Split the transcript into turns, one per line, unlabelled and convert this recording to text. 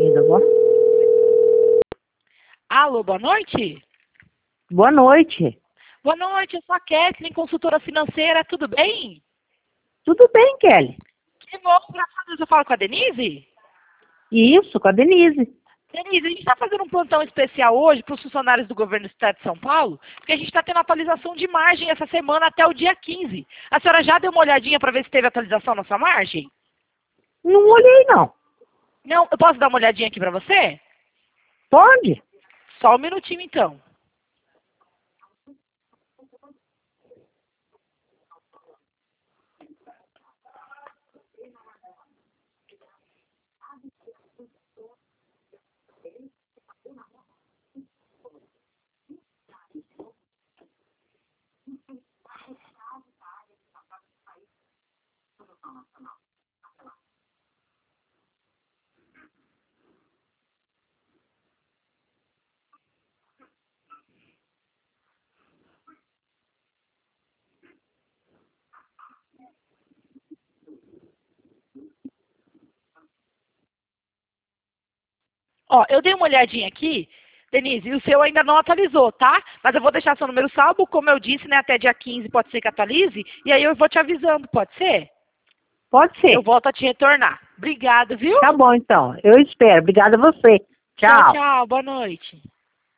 ainda, vó.
Alô, boa noite?
Boa noite.
Boa noite, eu sou a Kathleen, consultora financeira, tudo bem?
Tudo bem, Kelly?
Que bom, graças a Deus eu falo com a Denise?
Isso, com a Denise.
Denise, a gente está fazendo um plantão especial hoje para os funcionários do governo do estado de São Paulo, porque a gente está tendo atualização de margem essa semana até o dia 15. A senhora já deu uma olhadinha para ver se teve atualização na sua margem?
Não olhei, não.
Não, eu posso dar uma olhadinha aqui para você?
Pode?
Só um minutinho então. Ó, eu dei uma olhadinha aqui, Denise, e o seu ainda não atualizou, tá? Mas eu vou deixar seu número salvo, como eu disse, né? Até dia 15 pode ser que atualize, e aí eu vou te avisando, pode ser?
Pode ser.
Eu volto a te retornar. Obrigado, viu?
Tá bom, então. Eu espero. Obrigada a você.
Tchau,
Tchau.
tchau. Boa noite.